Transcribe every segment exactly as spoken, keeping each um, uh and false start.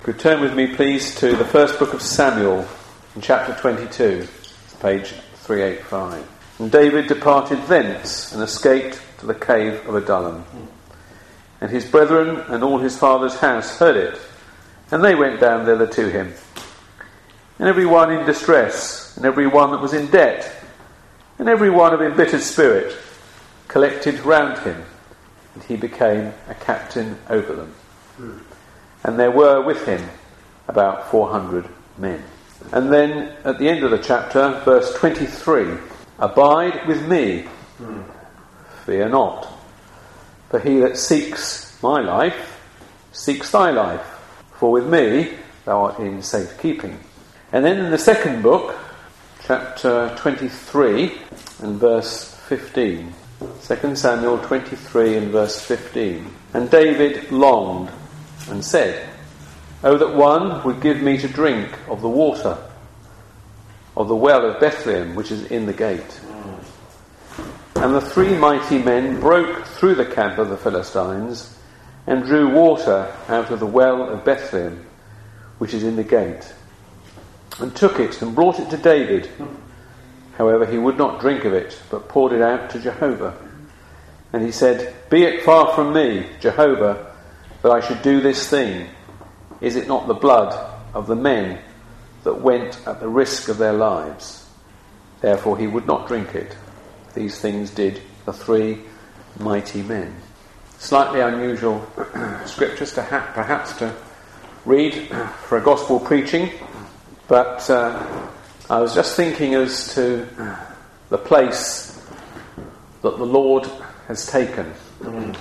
Could turn with me, please, to the first book of Samuel, in chapter twenty-two, page three eighty-five. And David departed thence and escaped to the cave of Adullam. And his brethren and all his father's house heard it, and they went down thither to him. And every one in distress, and every one that was in debt, and every one of embittered spirit, collected round him, and he became a captain over them. Mm. And there were with him about four hundred men. And then at the end of the chapter, verse twenty-three, abide with me, mm. fear not, for he that seeks my life seeks thy life, for with me thou art in safe keeping. And then in the second book, chapter twenty-three and verse fifteen, Second Samuel twenty-three and verse fifteen, and David longed and said, "Oh, that one would give me to drink of the water of the well of Bethlehem, which is in the gate." And the three mighty men broke through the camp of the Philistines and drew water out of the well of Bethlehem, which is in the gate, and took it and brought it to David. However, he would not drink of it, but poured it out to Jehovah. And he said, "Be it far from me, Jehovah, that I should do this thing. Is it not the blood of the men that went at the risk of their lives?" Therefore he would not drink it. These things did the three mighty men. Slightly unusual scriptures to ha- perhaps to read for a gospel preaching, but uh, I was just thinking as to the place that the Lord has taken. Mm.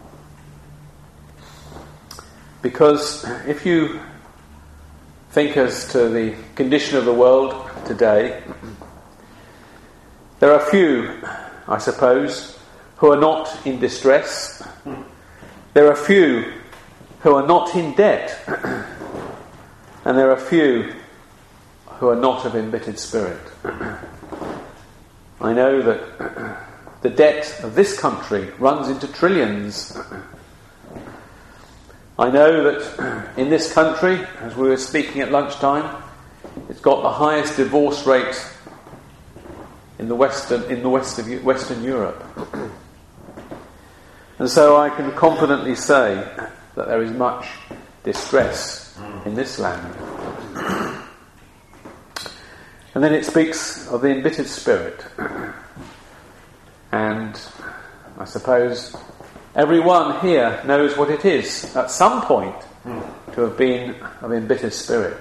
Because if you think as to the condition of the world today, there are few, I suppose, who are not in distress. There are few who are not in debt. And there are few who are not of embittered spirit. I know that the debt of this country runs into trillions. I know that in this country, as we were speaking at lunchtime, it's got the highest divorce rate in the western in the west of Western Europe. And so I can confidently say that there is much distress in this land. And then it speaks of the embittered spirit. And I suppose everyone here knows what it is at some point to have been of embittered spirit.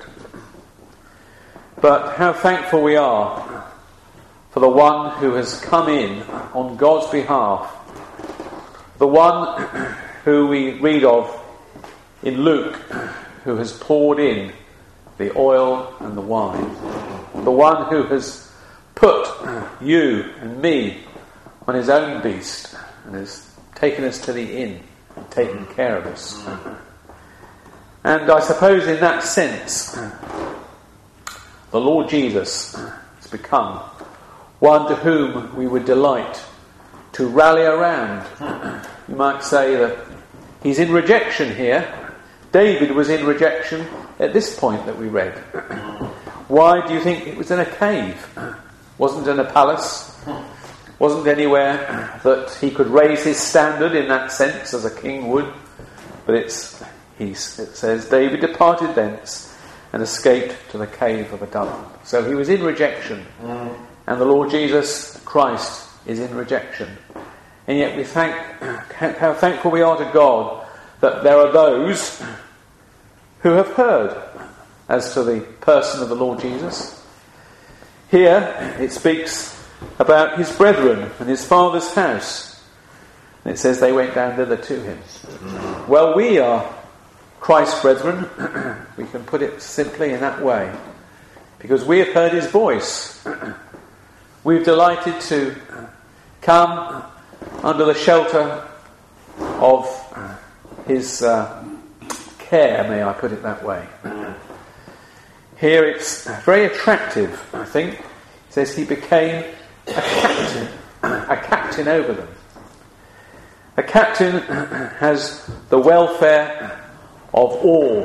But how thankful we are for the one who has come in on God's behalf, the one who we read of in Luke, who has poured in the oil and the wine, the one who has put you and me on his own beast and has taken us to the inn and taken care of us. And I suppose in that sense, the Lord Jesus has become one to whom we would delight to rally around. You might say that he's in rejection here. David was in rejection at this point that we read. Why do you think it was in a cave? Wasn't in a palace. Wasn't anywhere that he could raise his standard in that sense as a king would. But it's he's, it says, David departed thence and escaped to the cave of Adullam. So he was in rejection. Mm. And the Lord Jesus Christ is in rejection. And yet we thank how thankful we are to God that there are those who have heard as to the person of the Lord Jesus. Here it speaks about his brethren and his father's house. And it says they went down thither to him. Well, we are Christ's brethren. We can put it simply in that way. Because we have heard his voice. We've delighted to come under the shelter of his uh, care, may I put it that way. Here it's very attractive, I think. It says he became a captain, a captain over them. A captain has the welfare of all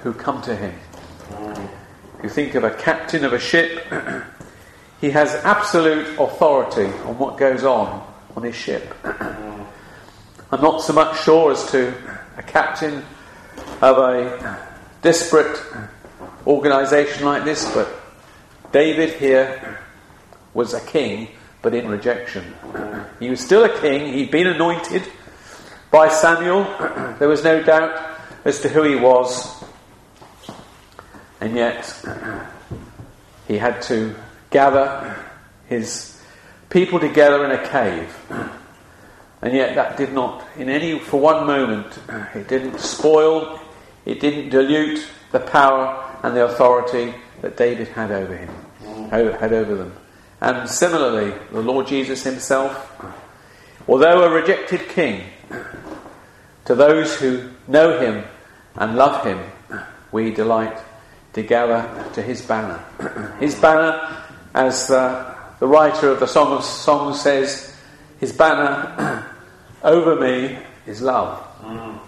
who come to him. If you think of a captain of a ship, he has absolute authority on what goes on on his ship. I'm not so much sure as to a captain of a disparate organisation like this, but David here was a king, but in rejection. He was still a king. He'd been anointed by Samuel. There was no doubt as to who he was. And yet he had to gather his people together in a cave. And yet that did not, in any, for one moment, it didn't spoil, it didn't dilute the power and the authority that David had over him, had over them. And similarly, the Lord Jesus himself, although a rejected king, to those who know him and love him, we delight to gather to his banner. His banner, as the, the writer of the Song of Songs says, his banner over me is love. Mm.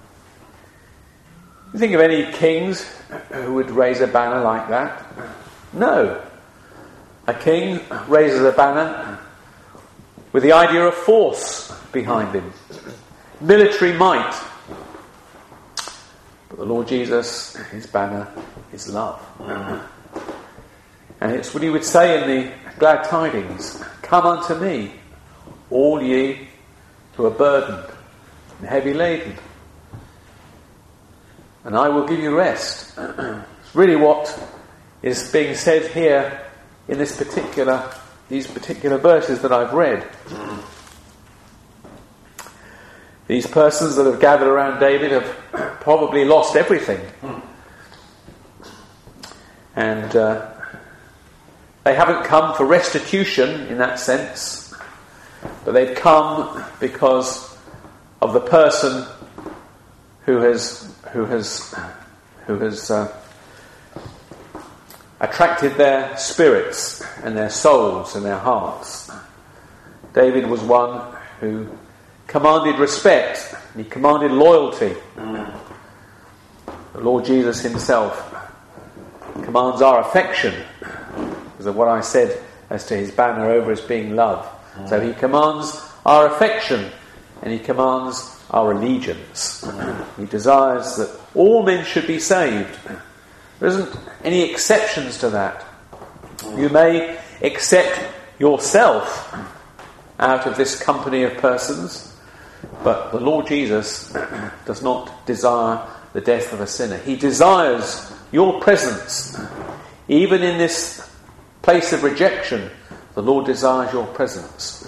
You think of any kings who would raise a banner like that? No. A king raises a banner with the idea of force behind him, military might. But the Lord Jesus, his banner is love. Mm. And it's what he would say in the glad tidings: come unto me, all ye who are burdened and heavy laden, and I will give you rest. It's really what is being said here in this particular, these particular verses that I've read. Mm. These persons that have gathered around David have probably lost everything. Mm. And uh, they haven't come for restitution in that sense, but they've come because of the person who has who has who has uh, attracted their spirits and their souls and their hearts. David was one who commanded respect, he commanded loyalty. Mm. The Lord Jesus himself commands our affection, because of what I said as to his banner over as being love. Mm. So he commands our affection and he commands our allegiance. Mm. He desires that all men should be saved. There isn't any exceptions to that. Mm. You may accept yourself out of this company of persons, but the Lord Jesus does not desire the death of a sinner. He desires your presence. Even in this place of rejection, the Lord desires your presence.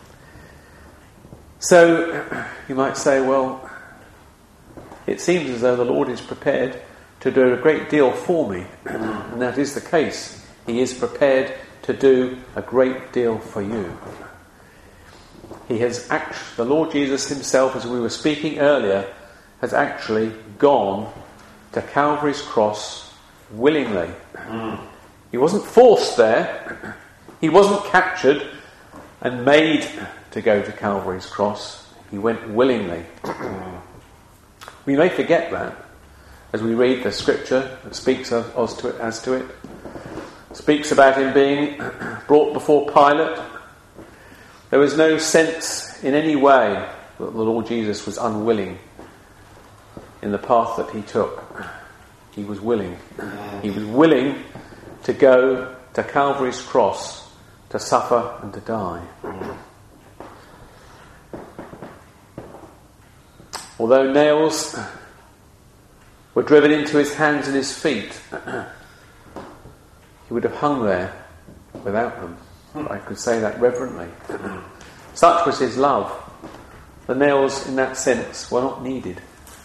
So, you might say, well, it seems as though the Lord is prepared to do a great deal for me. And that is the case. He is prepared to do a great deal for you. He has actually, the Lord Jesus himself, as we were speaking earlier, has actually gone to Calvary's cross willingly. Mm. He wasn't forced there. He wasn't captured and made to go to Calvary's cross. He went willingly. Mm. We may forget that as we read the scripture that speaks of, as, to it, as to it. Speaks about him being brought before Pilate. There was no sense in any way that the Lord Jesus was unwilling in the path that he took. He was willing. He was willing to go to Calvary's cross to suffer and to die. Although nails were driven into his hands and his feet, he would have hung there without them. I could say that reverently. Such was his love. The nails, in that sense, were not needed.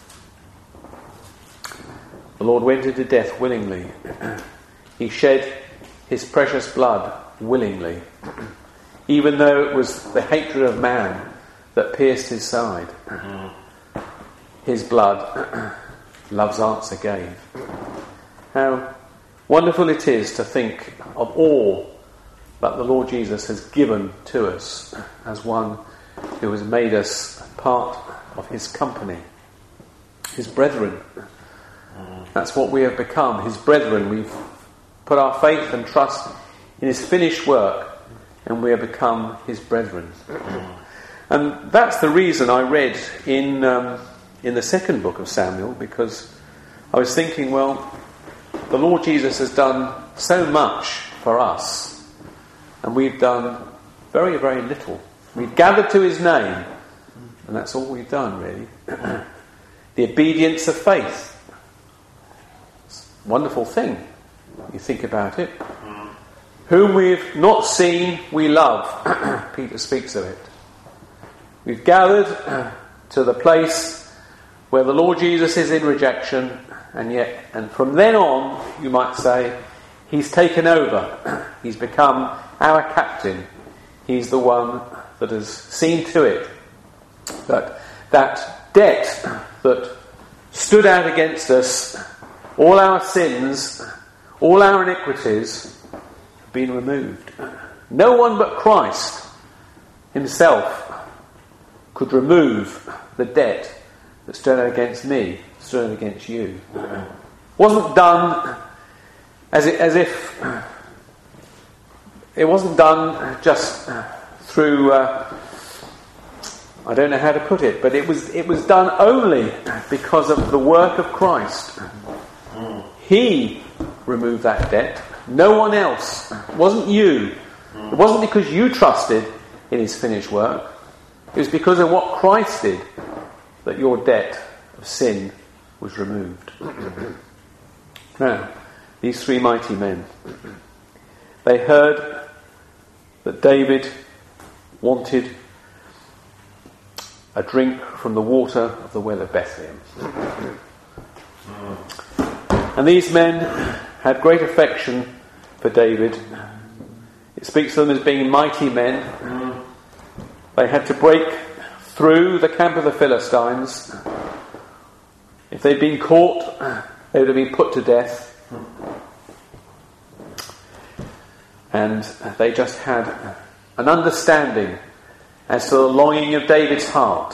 The Lord went into death willingly. He shed his precious blood willingly, even though it was the hatred of man that pierced his side. His blood, love's answer gave. How wonderful it is to think of all that the Lord Jesus has given to us as one who has made us part of his company, his brethren. That's what we have become, his brethren. We've put our faith and trust in his finished work, and we have become his brethren. And that's the reason I read in um, in the second book of Samuel, because I was thinking, well, the Lord Jesus has done so much for us, and we've done very, very little. We've gathered to his name, and that's all we've done, really. The obedience of faith. It's a wonderful thing, you think about it. Whom we've not seen, we love. Peter speaks of it. We've gathered to the place where the Lord Jesus is in rejection, and yet, and from then on, you might say, he's taken over. He's become our captain. He's the one that has seen to it that that debt that stood out against us, all our sins, all our iniquities, have been removed. No one but Christ himself could remove the debt that stood out against me, stood out against you. It wasn't done as, it, as if it wasn't done just through uh, I don't know how to put it, but it was it was done only because of the work of Christ. He removed that debt. No one else. It wasn't you. It wasn't because you trusted in his finished work. It was because of what Christ did that your debt of sin was removed. Now, these three mighty men, they heard that David wanted a drink from the water of the well of Bethlehem. And these men had great affection for David. It speaks of them as being mighty men. They had to break through the camp of the Philistines. If they'd been caught, they would have been put to death. And they just had an understanding as to the longing of David's heart.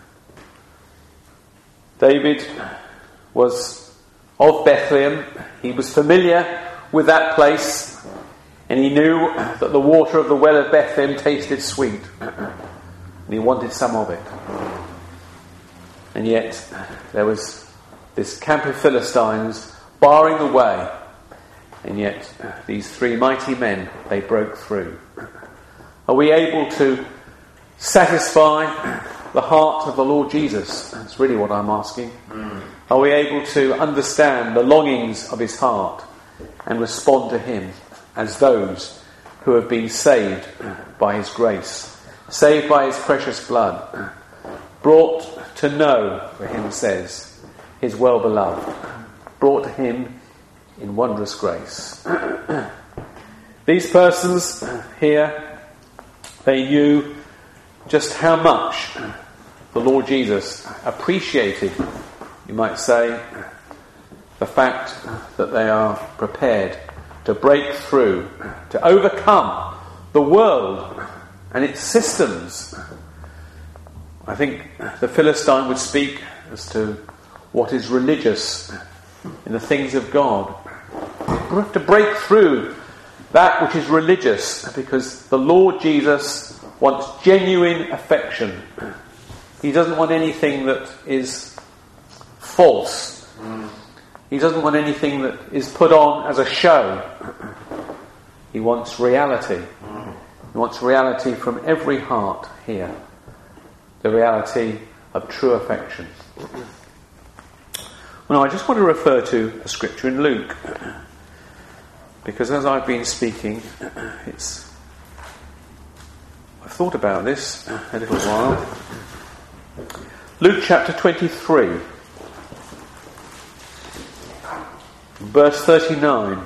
David was of Bethlehem. He was familiar with that place, and he knew that the water of the well of Bethlehem tasted sweet, and he wanted some of it. And yet there was this camp of Philistines barring the way, and yet these three mighty men, they broke through. Are we able to satisfy the heart of the Lord Jesus? That's really what I'm asking. Mm. Are we able to understand the longings of his heart and respond to him as those who have been saved by his grace, saved by his precious blood, brought to know, the hymn says, his well-beloved, brought to him in wondrous grace? These persons here, they knew just how much the Lord Jesus appreciated, you might say, the fact that they are prepared to break through, to overcome the world and its systems. I think the Philistine would speak as to what is religious in the things of God. We have to break through that which is religious, because the Lord Jesus wants genuine affection. He doesn't want anything that is false. He doesn't want anything that is put on as a show. He wants reality. He wants reality from every heart here. The reality of true affection. Well, I just want to refer to a scripture in Luke, because as I've been speaking, it's I've thought about this a little while. Luke chapter twenty-three, verse thirty-nine.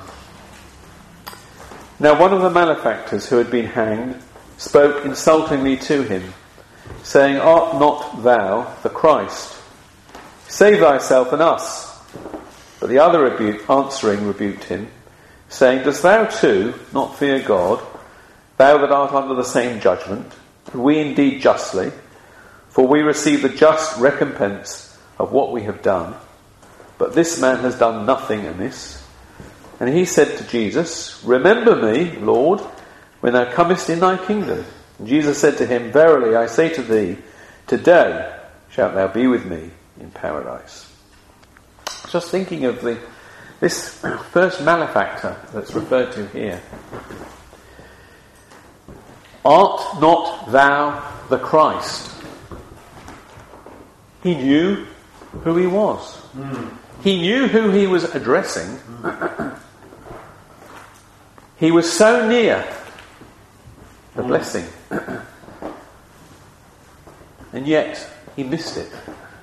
Now one of the malefactors who had been hanged spoke insultingly to him, saying, "Art not thou the Christ? Save thyself and us." But the other rebuke, answering rebuked him, saying, "Dost thou too not fear God, thou that art under the same judgment, and we indeed justly? For we receive the just recompense of what we have done. but this man has done nothing amiss. And he said to Jesus, Remember me, Lord, when thou comest in thy kingdom. And Jesus said to him, Verily I say to thee, today shalt thou be with me in paradise. Just thinking of the this first malefactor that's referred to here. Art not thou the Christ? He knew who he was. Mm. He knew who he was addressing. Mm. He was so near the mm. blessing. And yet he missed it.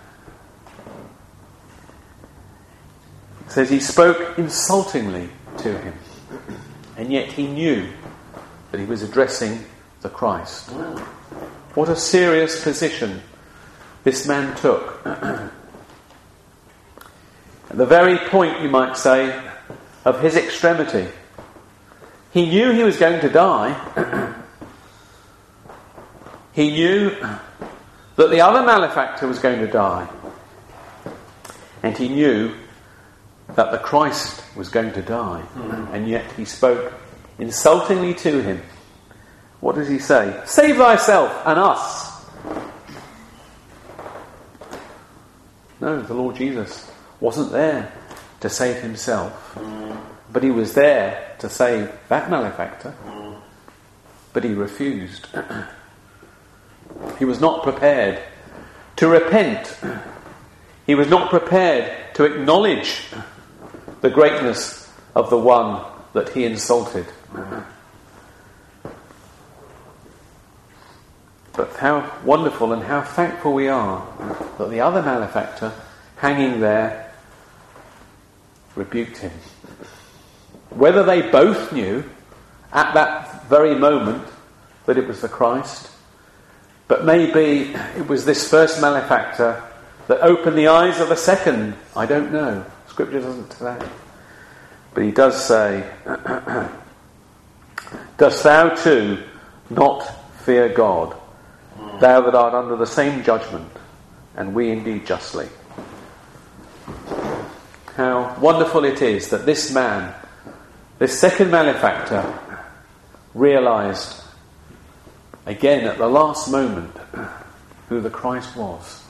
It says he spoke insultingly to him. And yet he knew that he was addressing the Christ. Mm. What a serious position this man took. At the very point, you might say, of his extremity. He knew he was going to die. He knew that the other malefactor was going to die. And he knew that the Christ was going to die. Mm. And yet he spoke insultingly to him. What does he say? Save thyself and us. No, the Lord Jesus wasn't there to save himself. Mm. But he was there to save that malefactor. Mm. But he refused. He was not prepared to repent. He was not prepared to acknowledge the greatness of the one that he insulted. But how wonderful and how thankful we are that the other malefactor hanging there rebuked him. Whether they both knew at that very moment that it was the Christ, but maybe it was this first malefactor that opened the eyes of the second, I don't know. Scripture doesn't say. But he does say, Dost thou too not fear God, thou that art under the same judgment, and we indeed justly? How wonderful it is that this man, this second malefactor, realised again at the last moment who the Christ was.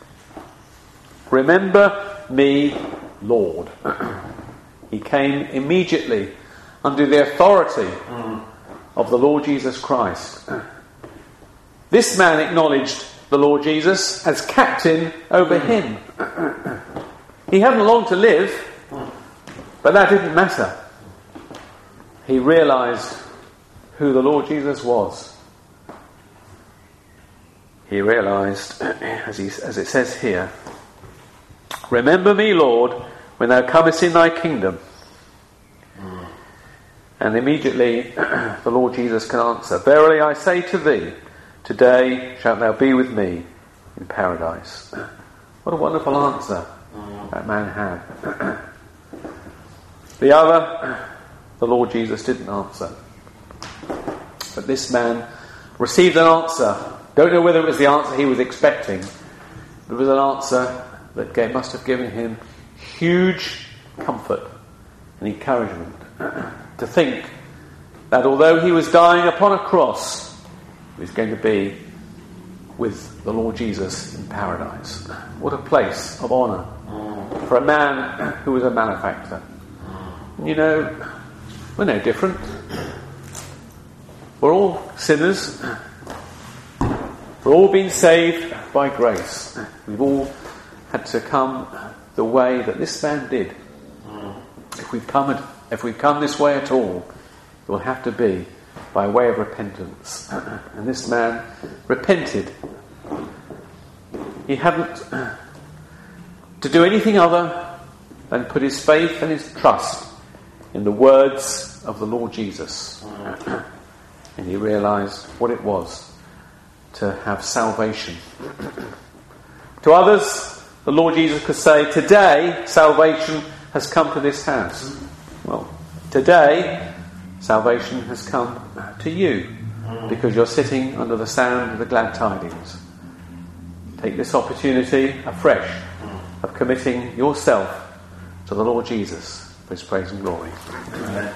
Remember me, Lord. He came immediately under the authority mm. of the Lord Jesus Christ. This man acknowledged the Lord Jesus as captain over him. He hadn't long to live, but that didn't matter. He realised who the Lord Jesus was. He realised, as, he, as it says here, Remember me, Lord, when thou comest in thy kingdom. Mm. And immediately the Lord Jesus can answer, Verily I say to thee, today shalt thou be with me in paradise. What a wonderful answer mm. that man had. The other, the Lord Jesus didn't answer. But this man received an answer. Don't know whether it was the answer he was expecting. It was an answer that gave, must have given him huge comfort and encouragement to think that although he was dying upon a cross, he was going to be with the Lord Jesus in paradise. What a place of honour for a man who was a malefactor. And you know, we're no different. We're all sinners. We're all been saved by grace. We've all had to come the way that this man did. If we've come, if we've come this way at all, it will have to be by way of repentance. And this man repented. He hadn't to do anything other than put his faith and his trust in the words of the Lord Jesus. And he realised what it was to have salvation. To others, the Lord Jesus could say, today salvation has come to this house. Well, today salvation has come to you because you're sitting under the sound of the glad tidings. Take this opportunity afresh of committing yourself to the Lord Jesus for his praise and glory. Amen.